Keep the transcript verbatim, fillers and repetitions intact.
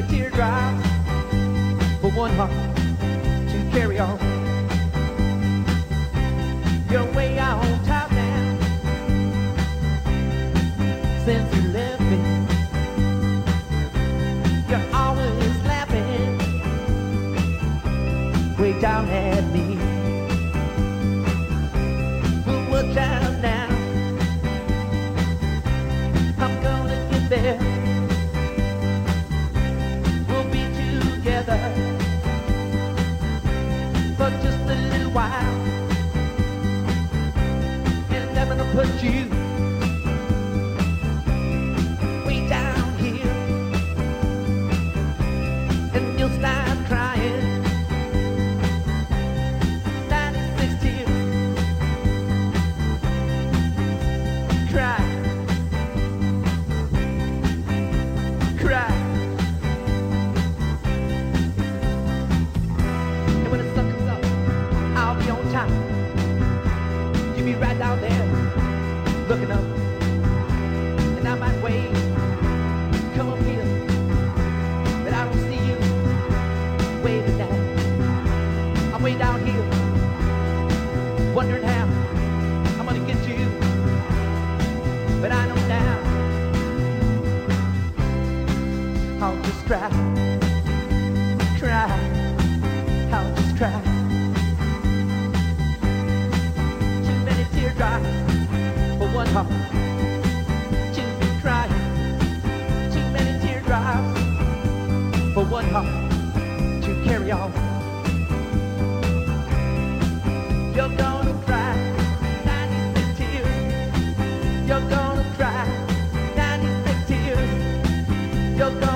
teardrops for one heart to carry on. You're way out on top now since you left me. You're always laughing way down at me. But watch out now, I'm gonna get there. We'll be together for just a little while, and I'm gonna put you way down here, and you'll start crying. ninety-six tears. Cry. Cry. And when the sun comes up, I'll be on top. You'll be right down there, looking up. And I might wave, come up here, but I don't see you waving down. I'm way down here, wondering how I'm gonna get to you, but I know now I'll just cry, cry, I'll just cry. Too many teardrops for one heart to be crying. Too many teardrops for one heart to carry on. You're gonna cry ninety-six tears. You're gonna cry ninety-six tears. You're gonna